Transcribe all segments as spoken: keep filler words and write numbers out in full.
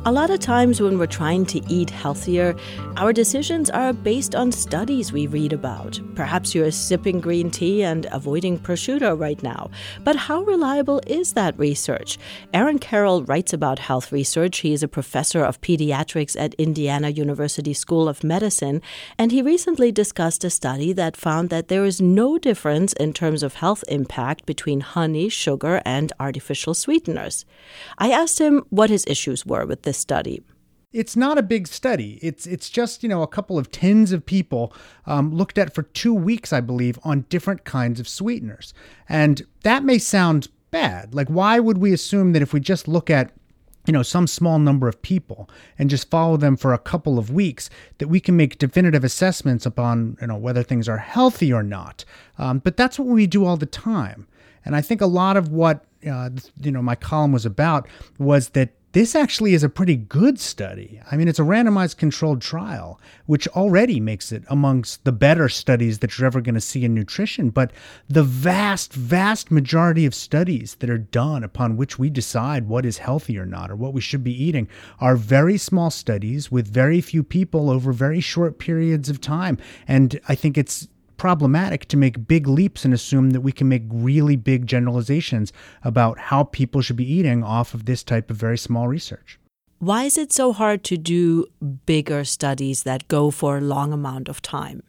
A lot of times when we're trying to eat healthier, our decisions are based on studies we read about. Perhaps you're sipping green tea and avoiding prosciutto right now. But how reliable is that research? Aaron Carroll writes about health research. He is a professor of pediatrics at Indiana University School of Medicine, and he recently discussed a study that found that there is no difference in terms of health impact between honey, sugar, and artificial sweeteners. I asked him what his issues were with this study. It's not a big study. It's it's just, you know, a couple of tens of people um, looked at for two weeks, I believe, on different kinds of sweeteners. And that may sound bad. Like, why would we assume that if we just look at, you know, some small number of people and just follow them for a couple of weeks, that we can make definitive assessments upon, you know, whether things are healthy or not? Um, but that's what we do all the time. And I think a lot of what, uh, you know, my column was about was that this actually is a pretty good study. I mean, it's a randomized controlled trial, which already makes it amongst the better studies that you're ever going to see in nutrition. But the vast, vast majority of studies that are done upon which we decide what is healthy or not, or what we should be eating, are very small studies with very few people over very short periods of time. And I think it's problematic to make big leaps and assume that we can make really big generalizations about how people should be eating off of this type of very small research. Why is it so hard to do bigger studies that go for a long amount of time?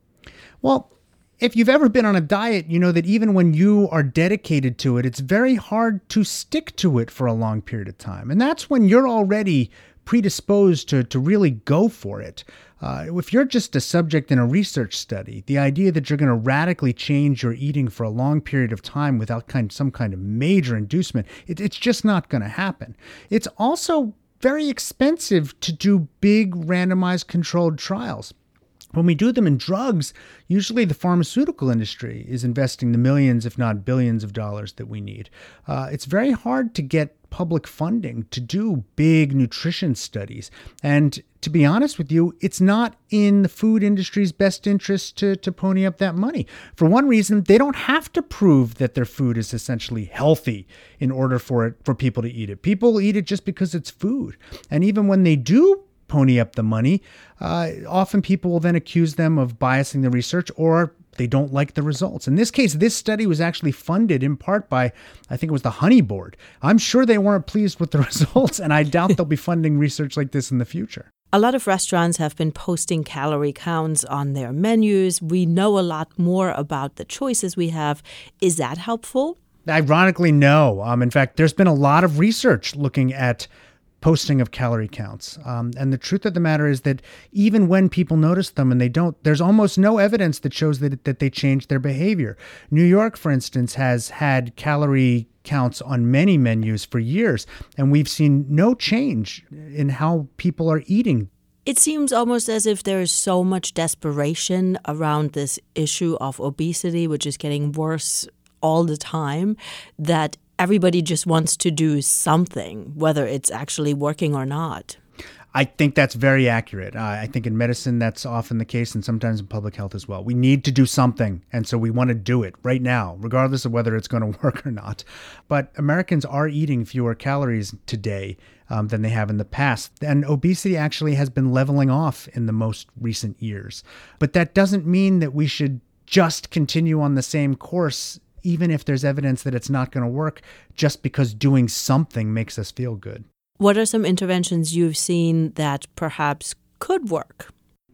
Well, if you've ever been on a diet, you know that even when you are dedicated to it, it's very hard to stick to it for a long period of time. And that's when you're already predisposed to, to really go for it. Uh, if you're just a subject in a research study, the idea that you're going to radically change your eating for a long period of time without kind some kind of major inducement, it, it's just not going to happen. It's also very expensive to do big randomized controlled trials. When we do them in drugs, usually the pharmaceutical industry is investing the millions, if not billions of dollars that we need. Uh, it's very hard to get public funding to do big nutrition studies. And to be honest with you, it's not in the food industry's best interest to, to pony up that money. For one reason, they don't have to prove that their food is essentially healthy in order for it for people to eat it. People eat it just because it's food. And even when they do pony up the money, uh, often people will then accuse them of biasing the research, or they don't like the results. In this case, this study was actually funded in part by, I think it was the Honey Board. I'm sure they weren't pleased with the results, and I doubt they'll be funding research like this in the future. A lot of restaurants have been posting calorie counts on their menus. We know a lot more about the choices we have. Is that helpful? Ironically, no. Um, in fact, there's been a lot of research looking at posting of calorie counts. Um, and the truth of the matter is that even when people notice them and they don't, there's almost no evidence that shows that, that they change their behavior. New York, for instance, has had calorie counts on many menus for years, and we've seen no change in how people are eating. It seems almost as if there is so much desperation around this issue of obesity, which is getting worse all the time, that everybody just wants to do something, whether it's actually working or not. I think that's very accurate. Uh, I think in medicine, that's often the case, and sometimes in public health as well. We need to do something, and so we want to do it right now, regardless of whether it's going to work or not. But Americans are eating fewer calories today um, than they have in the past, and obesity actually has been leveling off in the most recent years. But that doesn't mean that we should just continue on the same course, even if there's evidence that it's not going to work, just because doing something makes us feel good. What are some interventions you've seen that perhaps could work?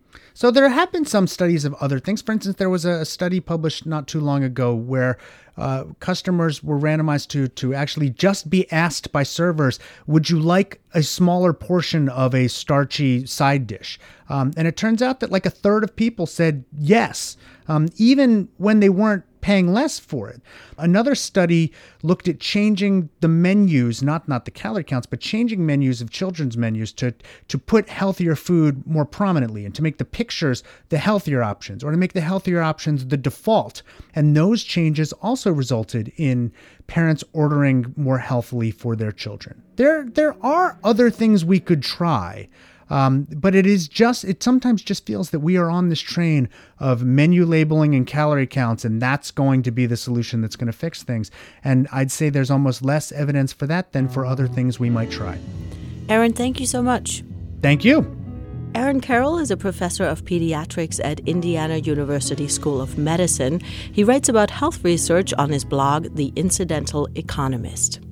So there have been some studies of other things. For instance, there was a study published not too long ago where uh, customers were randomized to to actually just be asked by servers, would you like a smaller portion of a starchy side dish? Um, and it turns out that like a third of people said yes, um, even when they weren't paying less for it. Another study looked at changing the menus, not not the calorie counts, but changing menus of children's menus to to put healthier food more prominently and to make the pictures the healthier options, or to make the healthier options the default. And those changes also resulted in parents ordering more healthily for their children. There there are other things we could try. Um, but it is just, it sometimes just feels that we are on this train of menu labeling and calorie counts, and that's going to be the solution that's going to fix things. And I'd say there's almost less evidence for that than for other things we might try. Aaron, thank you so much. Thank you. Aaron Carroll is a professor of pediatrics at Indiana University School of Medicine. He writes about health research on his blog, The Incidental Economist.